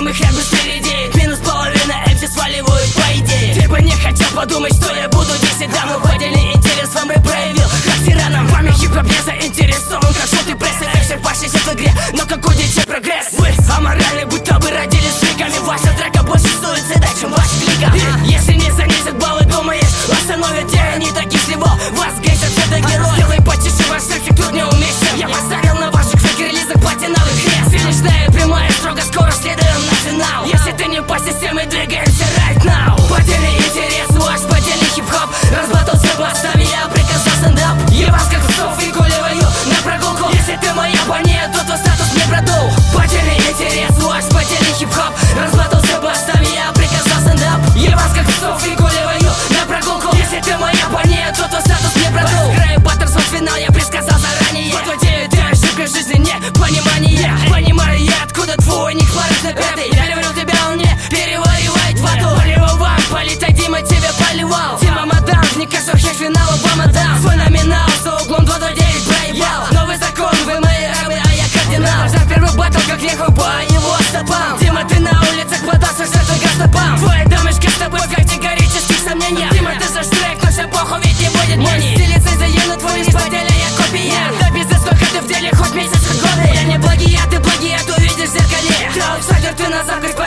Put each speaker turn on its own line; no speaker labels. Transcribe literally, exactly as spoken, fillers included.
рядом и хэт среди. Минус половина эм си сваливают по идее. Ты бы не хотел подумать, что я буду десять дам. Выделенный интерес вам и проявил как тираном. Вами хип-хоп не заинтересован, как желтый пресс. Экшен вашей в игре, но какой дичи прогресс. Вы аморальны, будто вы родились фриками. Ваша драка больше суицида, чем ваш клика. Если не занизят баллы, думаешь, остановят те, они таких всего. Вас гейсят, это герой. Сделай потише ваш селфи, тут не уместен. Я поставил на ваших фейк-релизах платиновый крест. Финишная прямая, строго скоро следуем на финал. Если ты не по системе, двигаемся right now. Подельный интерес, ваш подельный хип-хоп. Разбатал с бастами, я приказал стендап. Я вас как псов выгуливаю на прогулку. Если ты моя абонент, то твой статус не продул. Подельный интерес, ваш подельный хип-хоп. Разбатал с бастами, я приказал стендап. Я вас как псов выгуливаю на прогулку. Если ты моя абонент, то твой статус не продул. Разыграю баттер, свой финал, я предсказал заранее. Подводею, ты ошибка жизни, не понимание. Понимаю я, откуда твой не хватит на пятый. Я люблю тебя, он не переваривает воду. Поливал вам, полетай, Дима тебя поливал. Дима мадам, не кашер, хеш, финал, Обама дам. Свой номинал, за углом два два девять проебал. Новый закон, вы мои рабы, а я кардинал. За первый баттл, как ехал по его стопам. Дима, ты на улицах подался жертвой гастопам. Твоя дамочка с тобой в категорических сомнениях. Дима, ты за штрек, но все похуй, ведь не будет мани. Ты лицензия на твой из поделя, я копия. Да пиздец, сколько ты в деле, хоть месяц, хоть годы. Я не плагиат, ты плагиат, увидишь в зеркале. Ты аутсайдер, ты назад, как